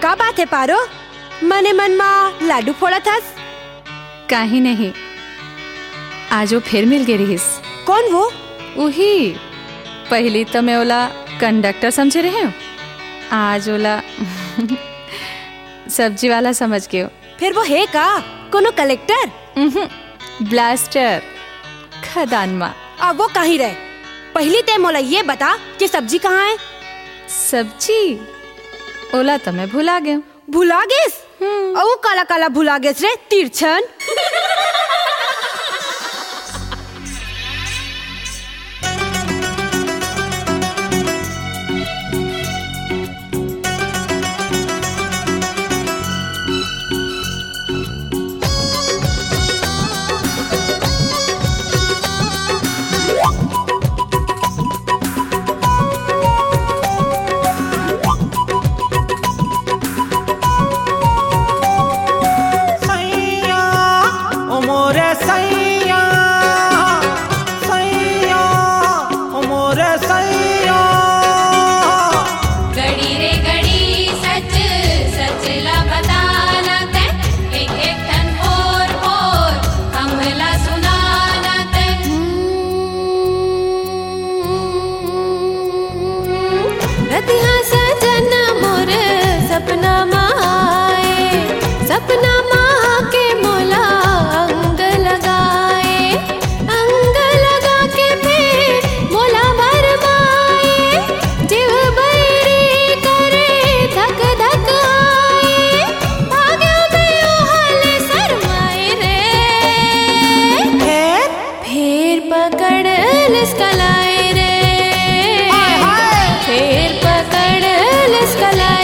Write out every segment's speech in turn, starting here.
का बात है पारो, मने मन मा लाडू फोड़ा थस? काहे नहीं, आज वो फिर मिल गई रहीस। कौन वो? वही पहली तो मैं ओला कंडक्टर समझे रहे हूँ, आज ओला सब्जी वाला समझ गए। फिर वो है का कोनो कलेक्टर? ब्लास्टर खदान माँ। अब वो कहीं रहे? पहली ते मोला ये बता कि सब्जी कहाँ है? सब्जी ओला तो मैं भुला गया। भुला गेस? और काला काला भुला गेस रे तिरछन। सपना माँ के मोला अंग लगा के फिर मोला भरमाए, जीव बैरी करे धक धक आए, भाग्य में ओहल शरमाए रे, फिर पकड़ लिस्कलाए रे, फिर पकड़ लिस्कलाए।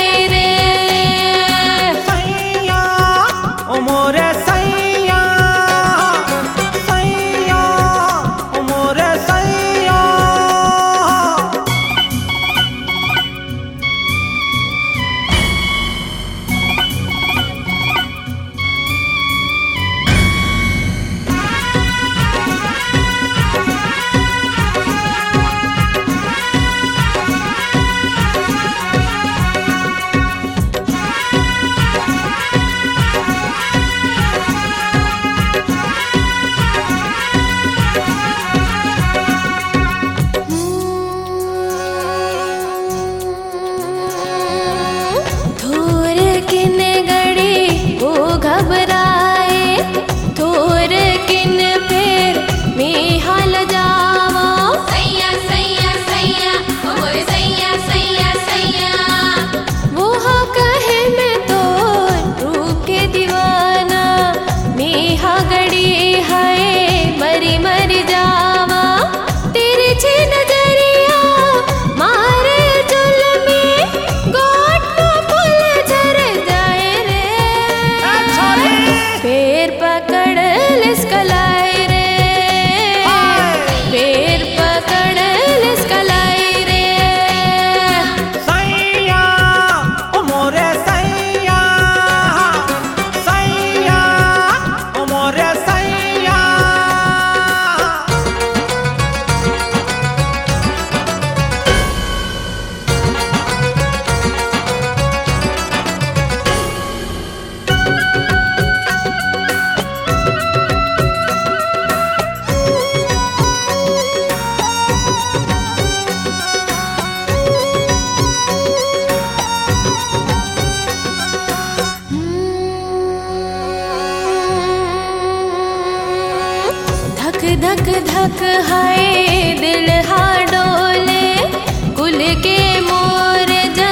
धक धक हाय दिल हा डोले, कुल के मोर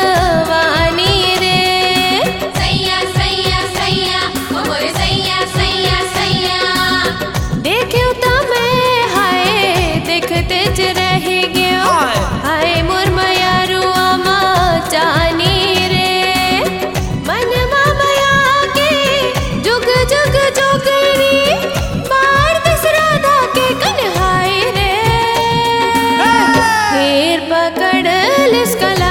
जवानी रे, सैया सैया सैया ओ मोर सैया सैया सैया, देखियो तो मैं हाय देखते च रह गयो, हाय मोर मयारुआ माँ जानी रे, मन माँ मया के जुग जुग जोगनी पकड़ लिस्कला